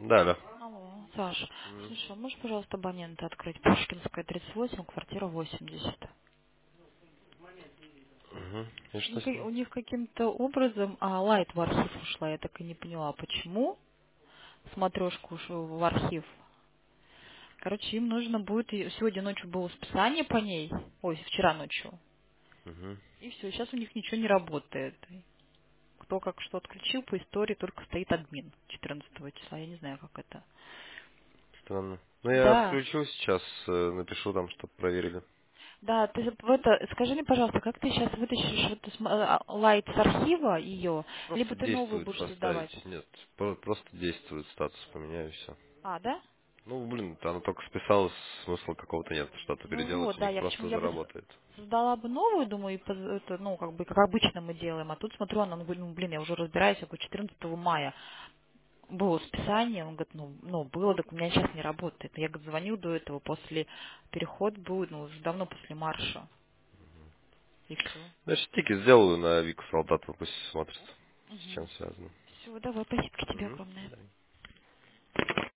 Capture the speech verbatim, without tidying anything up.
Да, да. Алло, Саша, М, слушай, а можешь, пожалуйста, абонента открыть? Пушкинская, тридцать восемь, квартира восемьдесят. мгм. И У что них, с ним? у них каким-то образом а, лайт в архив ушла, я так и не поняла, почему. Смотрешку ушел в архив. Короче, им нужно будет... и- Сегодня ночью было списание по ней. Ой, вчера ночью. Мгм. И все, сейчас у них ничего не работает. Кто как что отключил, по истории только стоит админ четырнадцатого числа. Я не знаю, как это. Странно. Ну, я Да, отключу сейчас, э, напишу там, чтобы проверили. да, ты в это, скажи мне, пожалуйста, как ты сейчас вытащишь вот с- а, лайт с архива ее, Просто либо ты новую действует будешь создавать? составить. Нет, про- просто действует, статус поменяю и все. А, да? Ну, блин, она только списалась, смысла какого-то нет. Что-то Ну переделать вот, у да, них я почему просто я бы с- заработает. создала бы новую, думаю, и поз- это, ну, как бы, как обычно мы делаем, а тут смотрю, она, ну, блин, ну, блин, я уже разбираюсь, я говорю, четырнадцатого мая было списание, он говорит, ну, ну, было, так у меня сейчас не работает. Я, говорит, звонил до этого, после переход был, ну, уже давно после марша, и все. Значит, тики сделаю на Вику Солдатова, пусть смотрит, с чем Угу. связано. Все, давай, спасибо тебе Угу. огромное.